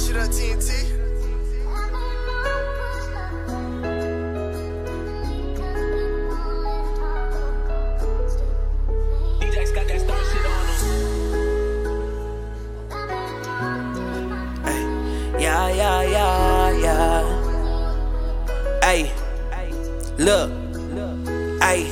shit on TNT. DJ's got that star shit on him. Ay, yeah. Ay, look, ay.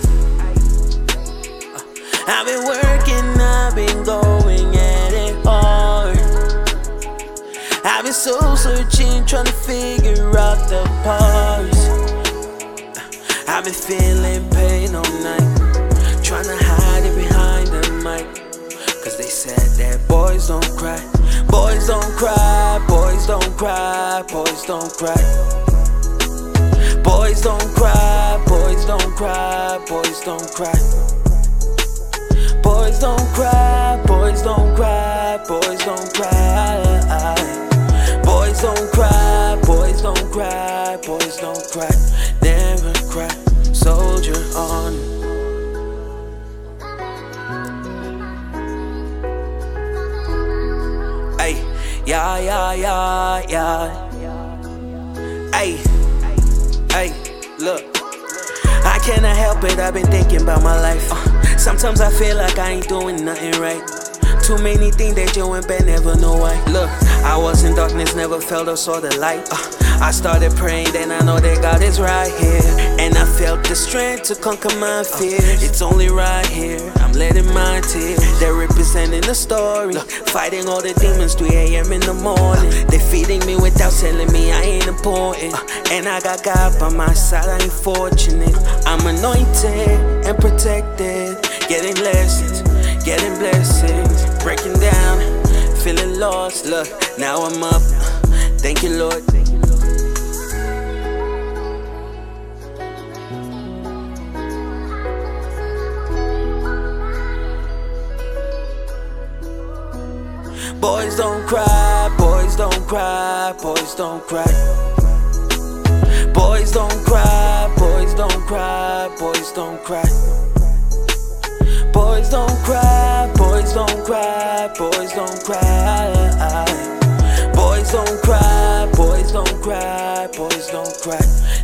I've been working, I've been going at it hard. I've been soul searching, trying to figure out the parts. I've been feeling pain all night, trying to hide it behind the mic. Cause they said that boys don't cry, boys don't cry, boys don't cry, boys don't cry. Boys don't cry, boys don't cry, boys don't cry. Boys don't cry, boys don't cry, boys don't cry. Boys don't cry, boys don't cry, boys don't cry. Never cry, soldier on. Ay, yeah. Ay, look, I cannot help it, I've been thinking about my life. Sometimes I feel like I ain't doing nothing right. Too many things that you went back, never know why. Look, I was in darkness, never felt or saw the light. I started praying, then I know that God is right here. And I felt the strength to conquer my fears. It's only right here, I'm letting my tears. They're representing the story. Look, fighting all the demons, 3 a.m. in the morning. They feeding me without telling me I ain't important. And I got God by my side, I ain't fortunate. I'm anointed and protected, getting lessons, getting blessings, breaking down, feeling lost. Look, now I'm up, thank you Lord. Boys don't cry, boys don't cry, boys don't cry. Boys don't cry, boys don't cry, boys don't cry. Boys don't cry, boys don't cry, boys don't cry. Boys don't cry, boys don't cry, boys don't cry.